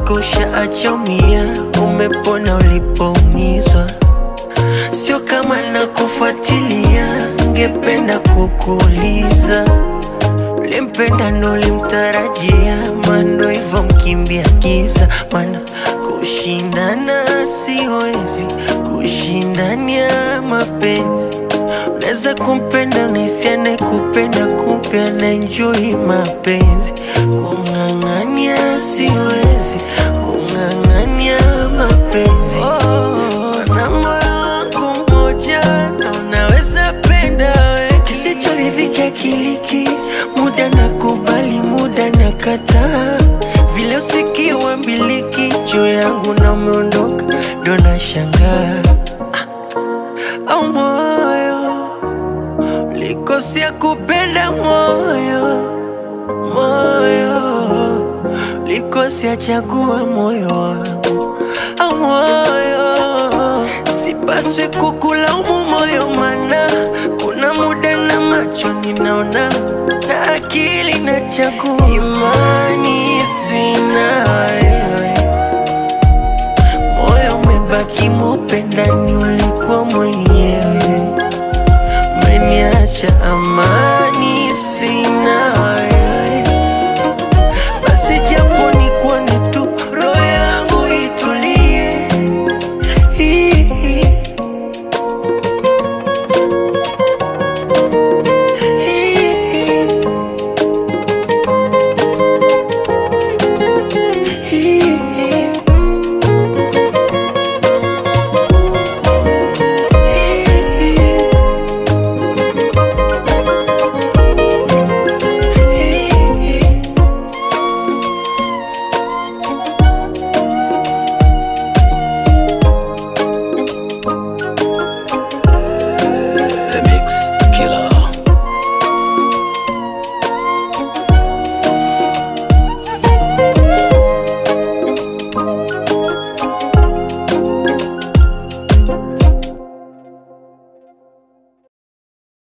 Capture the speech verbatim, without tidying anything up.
kusha achomia, umepona ulipoumizwa. Sio kama nakufuatilia, ngependa kukuuliza, ulimpenda ndo ulimtarajia? Mando hivyo mkimbia giza, mana kushindana siwezi, kushindania mapenzi. Unaweza kumpenda unisiane kupenda, kumpe anaenjoy mapenzi. Kung'ang'ania siwezi, kung'ang'ania mapenzi. Mana moyo wangu mmoja na unaweza penda we. Kisichoridhika kiliki, muda nakubali, muda nakataa. Vile usikiwa mbiliki juu yangu na umeondoka, ndo nashangaa. Au moyo likosea kupenda, moyo moyo likosea chagua moyo wangu. Au moyo sipaswi kukulaumu moyo, mana kuna muda na macho ninaona na akili na chagua. Imani sina wewe,